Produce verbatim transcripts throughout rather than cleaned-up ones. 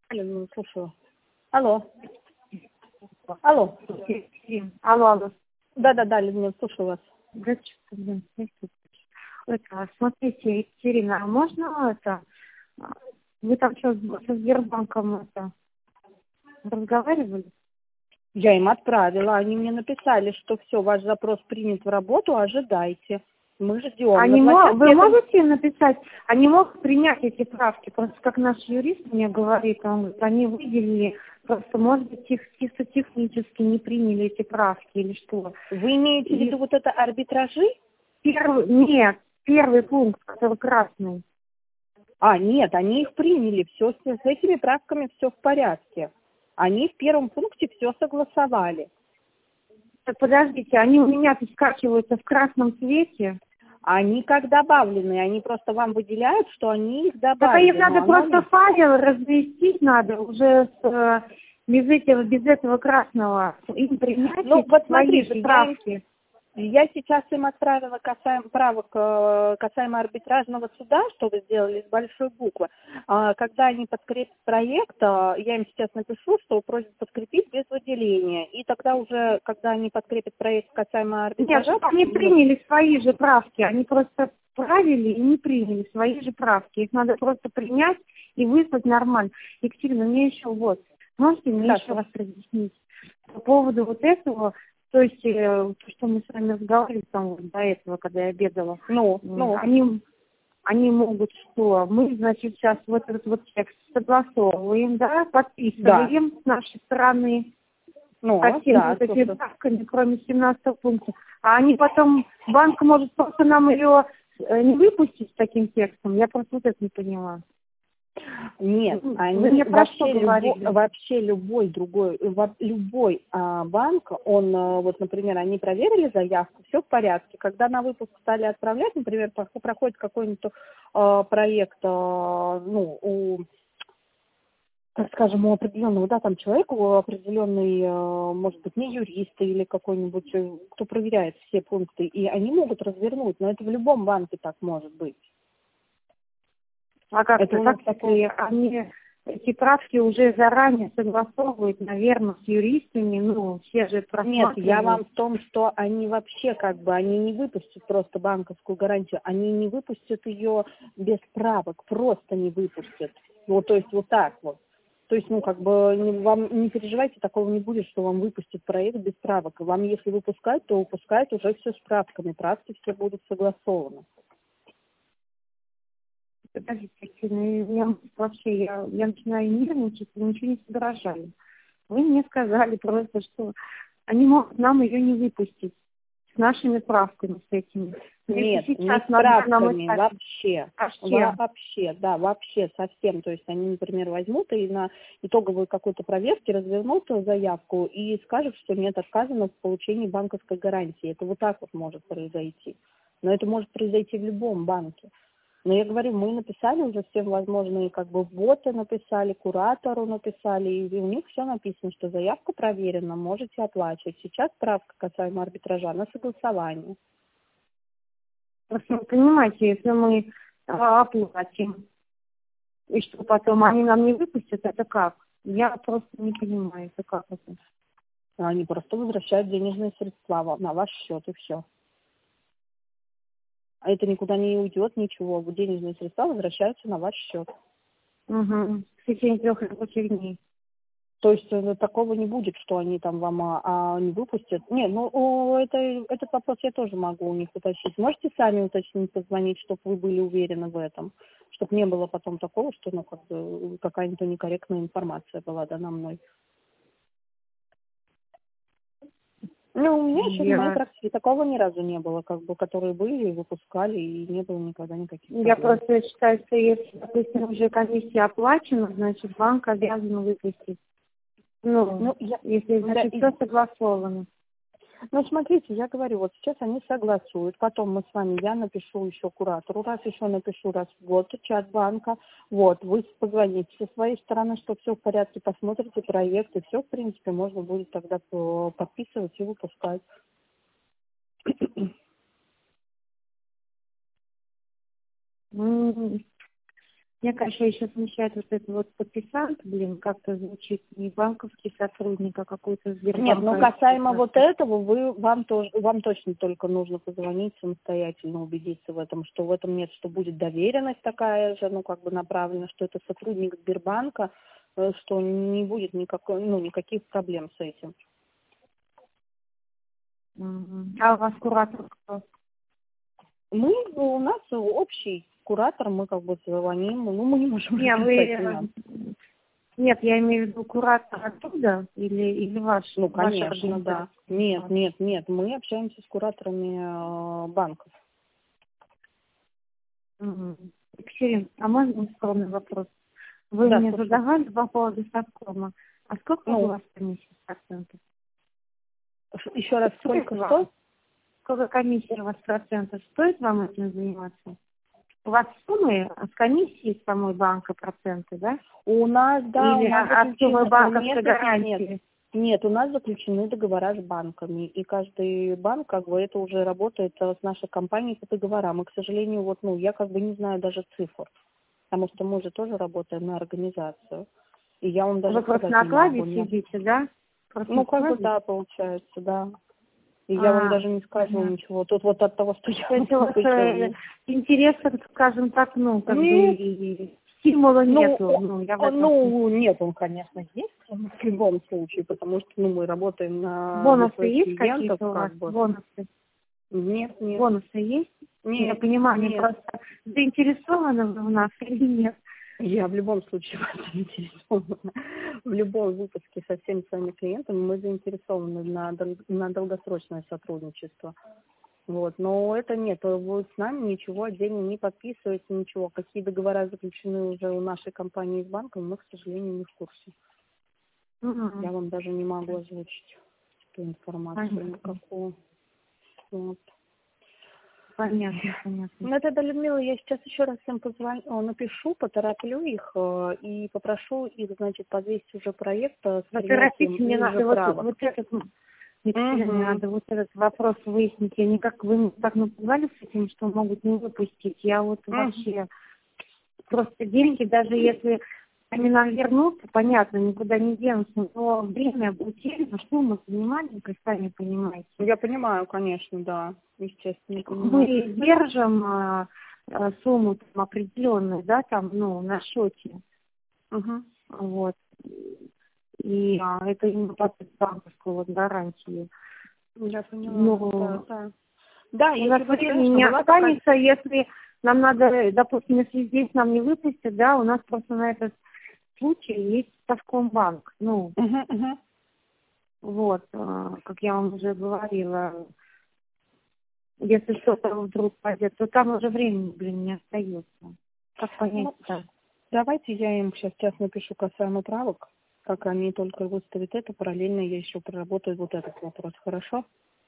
Алло, слушаю. Алло. Алло. Алло, алло. Да-да-да, Людмила, слушаю вас. Здравствуйте. Это, смотрите, Екатерина, а можно это... Вы там что, со Сбербанком это, разговаривали? Я им отправила, они мне написали, что все, ваш запрос принят в работу, ожидайте. Мы ждем. Они На мо- Вы этом- можете написать, они могут принять эти правки, просто как наш юрист мне говорит, он говорит, они выделили, просто может быть тех, чисто технически не приняли эти правки или что. Вы имеете в И виду вот это арбитражи? первый, нет, первый пункт, который красный. А, нет, они их приняли, все с, с этими правками все в порядке. Они в первом пункте все согласовали. Так подождите, они у меня тут скачиваются в красном цвете. Они как добавлены, они просто вам выделяют, что они их Так добавили. их надо но просто оно- файл разместить надо уже с, э, без этого, без этого красного. Им принять Ну, эти вот свои смотрите, же я им- правки. Я сейчас им отправила касаемо правок э, касаемо арбитражного суда, что вы сделали с большой буквы. А, Когда они подкрепят проект, э, я им сейчас напишу, что просят подкрепить без выделения. И тогда уже, когда они подкрепят проект касаемо Нет, арбитража... чтобы они приняли свои же правки. Они просто правили и не приняли свои же правки. Их надо просто принять и выслать нормально. Екатерина, мне еще вот, можете мне Хорошо. еще раз разъяснить по поводу вот этого, то есть, э, то, что мы с вами разговаривали там вот до этого, когда я обедала. Ну, М, ну, Они, они могут что? Мы, значит, сейчас вот этот вот текст согласовываем, да, подписываем с нашей стороны. ну, Со всеми да, вот этими слушаю. правками, кроме семнадцатого пункта. А они потом, банк может просто нам ее э, не выпустить с таким текстом. Я просто вот это не поняла. Нет, Вы они мне про что вообще, любо, говорили? вообще любой другой, во- любой а, банк, он, а, вот, например, они проверили заявку, все в порядке. Когда на выпуск стали отправлять, например, по- проходит какой-нибудь а, проект, а, ну, у, так скажем, у определенного, да, там человека, у определенный, а, может быть, не юрист или какой-нибудь, э, кто проверяет все пункты, и они могут развернуть, но это в любом банке так может быть. А как Это это? у нас Как такое. если они эти правки уже заранее согласовывают, наверное, с юристами, ну, все же Нет, просматривают. я вам в том, что они вообще как бы, они не выпустят просто банковскую гарантию, они не выпустят ее без правок, просто не выпустят. Вот, то есть вот так вот. То есть, ну, как бы, не, вам не переживайте, такого не будет, что вам выпустят проект без правок. Вам, если выпускать, то выпускают уже все с правками, правки все будут согласованы. Подождите, Екатерина, я вообще, я, я начинаю нервничать, вы ничего не соображаю. Вы мне сказали просто, что они могут нам ее не выпустить с нашими правками, с этими. Но если Нет, не сейчас с на данном правками, этапе- вообще. Вообще. Вообще, да, вообще совсем. То есть они, например, возьмут и на итоговой какой-то проверке развернут заявку и скажут, что нет, отказано в получении банковской гарантии. Это вот так вот может произойти. Но это может произойти в любом банке. Но я говорю, мы написали уже все возможные, как бы, боты написали, куратору написали, и у них все написано, что заявка проверена, можете оплачивать. Сейчас справка касаемо арбитража на согласование. Просто вы понимаете, если мы а, оплатим, и что потом они нам не выпустят, это как? Я просто не понимаю, это как это. Они просто возвращают денежные средства ва- на ваш счет, и все. А это никуда не уйдет, ничего. Вот денежные средства возвращаются на ваш счет. Угу. В течение трех рабочих дней. То есть э, такого не будет, что они там вам а, а, не выпустят. Не, ну о, это, этот вопрос я тоже могу у них уточнить. Можете сами уточнить, позвонить, чтобы вы были уверены в этом? Чтобы не было потом такого, что ну, как бы, какая-то некорректная информация была дана мной. Ну, у меня еще в моей Я, практике такого ни разу не было, как бы, которые были, выпускали, и не было никогда никаких я проблем. просто считаю, что если, допустим, уже комиссия оплачена, значит, банк обязан выпустить. Ну, Ну, я, если, да, значит, и- все согласовано. ну, смотрите, я говорю, вот сейчас они согласуют, потом мы с вами, я напишу еще куратору, раз еще напишу раз в год, чат банка, вот, вы позвоните со своей стороны, что все в порядке, посмотрите проект, и все, в принципе, можно будет тогда э, подписывать и выпускать. М, Меня, конечно, еще смущает вот это вот подписант, блин, как-то звучит не банковский сотрудник, а какой-то Сбербанк. Нет, ну касаемо вот этого, вы, вам, тоже, вам точно только нужно позвонить самостоятельно, убедиться в этом, что в этом нет, что будет доверенность такая же, ну как бы направлена, что это сотрудник Сбербанка, э, что не будет никакой, ну, никаких проблем с этим. Мгм. А у вас куратор кто? Мы, ну, у нас общий куратор, мы как бы звоним, ну мы не можем Не, рассказать вы... имя. Нет, я имею в виду куратор оттуда или, или ваш? Ну, ваша конечно, да. организация? Нет, нет, нет, мы общаемся с кураторами э, банков. Угу. Екатерина, а можно скромный вопрос? Вы Да, мне слушаю. задавали по поводу Совкома. А сколько Ну, у вас комиссия процентов? еще раз, Стоит сколько, вам? что? Сколько комиссия у вас процентов? Стоит вам этим заниматься? У вас суммы с комиссией самой банка проценты, да? У нас, да, Или у нас от суммы заключены, банковской нет, гарантии? нет, нет, у нас заключены договора с банками, и каждый банк, как бы, это уже работает э, с нашей компанией по договорам, и, к сожалению, вот, ну, я, как бы, не знаю даже цифр, потому что мы же тоже работаем на организацию, и я вам даже Вы просто сказать на не могу, окладе нет. сидите, да? Просто Ну, на как бы, окладе? да, получается, да. И я вам А, даже не скажу понятно. ничего. Тут вот от того, что я То есть у вас э, слышала. интереса, скажем так, ну, как бы Нет, и стимула ну, нету. Ну, я в он- этом смысле. ну, нет, он, конечно, есть в любом случае, потому что, ну, мы работаем на, для Бонусы своих есть клиентов, какие-то у вас? как бы. Бонусы? Нет, нет, Бонусы есть? Я нет, понимаю, они нет. просто заинтересованы в нас или нет? Я в любом случае в этом заинтересована. В любом выпуске со всеми своими клиентами мы заинтересованы на, дол- на долгосрочное сотрудничество. Вот, но это нет, вы с нами ничего отдельно не подписываете, ничего. Какие договора заключены уже у нашей компании с банком, мы, к сожалению, не в курсе. Угу. Я вам даже не могу озвучить эту информацию Понятно. никакую. Вот. Понятно, понятно. Ну, тогда, Людмила, я сейчас еще раз всем позвоню, о, напишу, потороплю их э, и попрошу их, значит, подвесить уже проект э, с принятием Поторопите, мне их же надо вот, правок. вот этот, Екатерина, мне Угу. надо вот этот вопрос выяснить. Я никак, вы меня так напугали с этим, что могут не выпустить. Я вот Угу. вообще просто деньги, даже если они нам вернутся, понятно, никуда не денутся, но время утеряно, что мы маленькое, сами понимаете. Я понимаю, конечно, да, естественно, Мы понимаю. держим а, а, сумму там, определенную, да, там, ну, на счете, Угу. вот, и а, это именно под банковскую вот гарантию. Я поняла, Но да, да. Да, у нас если бы, времени конечно, не была такая... останется, если нам надо, допустим, если здесь нам не выпустят, да, у нас просто на этот случай есть Совкомбанк. Ну, Угу, угу. вот, а, как я вам уже говорила, если что-то вдруг пойдет, то там уже времени, блин, не остается. Как Ну, понять-то? давайте я им сейчас сейчас напишу касаемо правок. Как они только выставят это, параллельно я еще проработаю вот этот вопрос. Хорошо?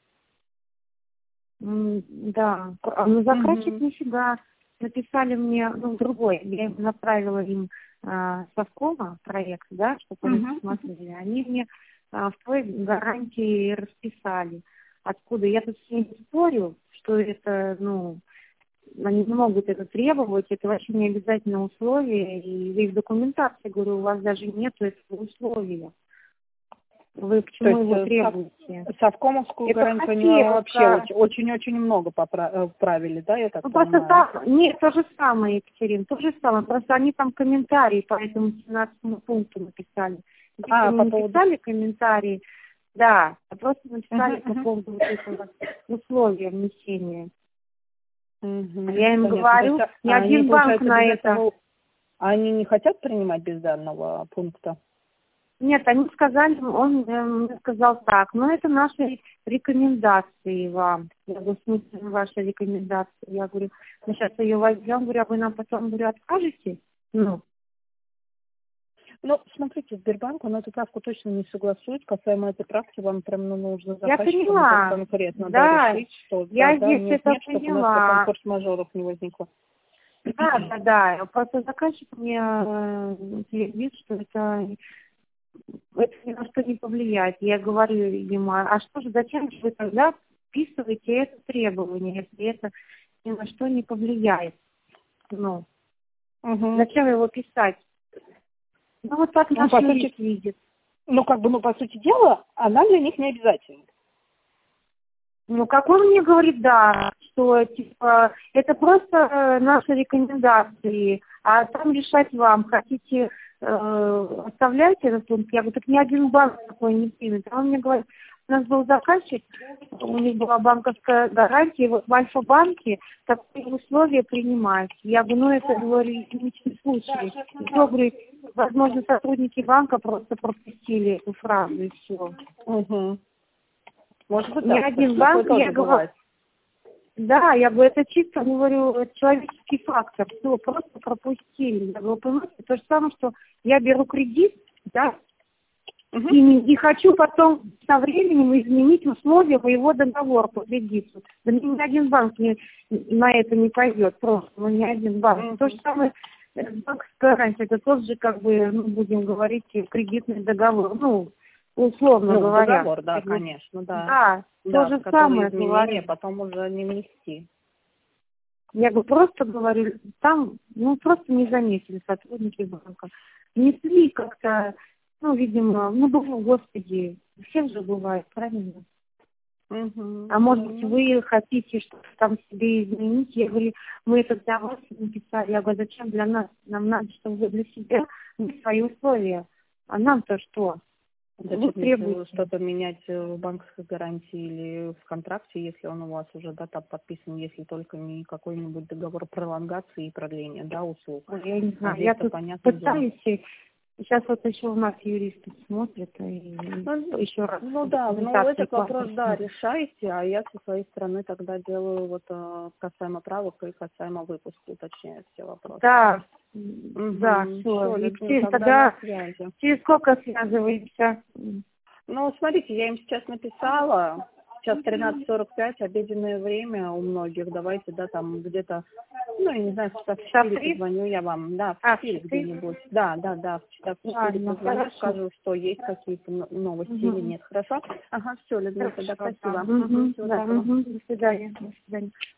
М, Да, а ну заказчик Угу. нифига. Написали мне, ну, другой, я им направила им а, Совкома проект, да, чтобы они Угу. посмотрели. Они мне а, в той гарантии расписали. Откуда? Я тут с ними спорю, что это, ну, они не могут это требовать, это вообще не обязательное условие. И я в документации говорю, у вас даже нету этого условия. Вы к То чему есть его э, сов- требуете? совкомовскую Это гарантию они вообще хотелка. очень- очень-очень много попра- э, правили, да, я так Ну, просто понимаю? так, нет, то же самое, Екатерина, то же самое, просто они там комментарии по этому семнадцатому пункту написали. Здесь А, они по не поводу... писали комментарии, да, а просто написали Угу, по угу. поводу вот этого условия внесения. Угу. Я им Понятно. То есть говорю, а ни они, один банк получается, на без это. этого... Они не хотят принимать без данного пункта? Нет, они сказали, он эм, сказал так, ну это наши рекомендации вам. Я говорю, в смысле ваши рекомендации? Я говорю, мы сейчас ее возьмем, говорю, а вы нам потом, говорю, откажете? Ну, Ну, смотрите, Сбербанк, он эту правку точно не согласует. Касаемо этой правки, вам прям ну, нужно я заказчикам уже поняла, конкретно да, да, решить, что да, я да, здесь нет, это нет, чтобы у нас потом поняла. форс-мажоров не возникло. Да, да, да, просто заказчик мне э, говорит, что это, это ни на что не повлияет. Я говорю ему, а что же, зачем же вы тогда вписываете это требование, если это ни на что не повлияет? Ну, Угу. Зачем его писать? Ну, вот так Ну, наш по юрист сути, видит. ну, как бы, ну, по сути дела, она для них не обязательна. Ну, как он мне говорит, да, что, типа, это просто э, наши рекомендации, а там решать вам. Хотите, э, оставляйте этот пункт. Я говорю, так ни один банк такой не примет. А он мне говорит, у нас был заказчик, у них была банковская гарантия, и вот в Альфа-банке такие условия принимают. Я говорю, ну, это, говорю, единичный случай. Я говорю, возможно, сотрудники банка просто пропустили эту фразу, и все. Угу. Может быть, Ни да, один кстати, банк, такое я тоже говорю, бывает. да, я говорю, это чисто, говорю, человеческий фактор, все, просто пропустили. Я говорю, понимаете, то же самое, что я беру кредит, да, Угу. и, не- и хочу потом со временем изменить условия моего договора по кредиту. Да ни один банк не, на это не пойдет, просто, ну, ни один банк. Угу. То же самое, э, банковская гарантия, это тот же, как бы, ну, будем говорить, кредитный договор, ну, условно Ну, говоря. договор, да, Как бы, конечно, да. да, Да, то же в который самое изменения говорю. потом уже не внести. Я говорю, просто говорю, там, ну, просто не заметили сотрудники банка. Несли как-то, ну, видимо, ну, боже, господи, у всех же бывает, правильно? Угу. А может быть, вы хотите что-то там себе изменить? Я говорю, мы это для вас написали. Я говорю, зачем для нас? Нам надо, чтобы вы для себя вы свои условия. А нам-то что? Зачем Вы если требуете. что-то менять в банковской гарантии или в контракте, если он у вас уже, да, там подписан, если только не какой-нибудь договор пролонгации и продления, да, услуг. Ой, я не А знаю, я здесь-то тут понятное дело. пытаюсь. Сейчас вот еще у нас юристы смотрят, и Ну, еще раз. ну да, ну документацию этот вопрос, да, классную. решаете, а я со своей стороны тогда делаю вот э, касаемо правок и касаемо выпуска, уточняю все вопросы. Да, Угу. да, все. Все, И Людмила, через- тогда тогда на связи. через сколько связываемся? Ну, смотрите, я им сейчас написала, сейчас тринадцать сорок пять, обеденное время у многих, давайте, да, там где-то, ну, я не знаю, в часов Часа четыре три? позвоню я вам, да, в А, в четыре четыре? где-нибудь, да, да, да, в часов четыре Ладно, позвоню, хорошо. скажу, что есть какие-то но- новости или Угу. нет, хорошо? Ага, все, Людмила, тогда Хорошо, да. спасибо. Угу, Всего да, доброго. угу. До свидания. До свидания.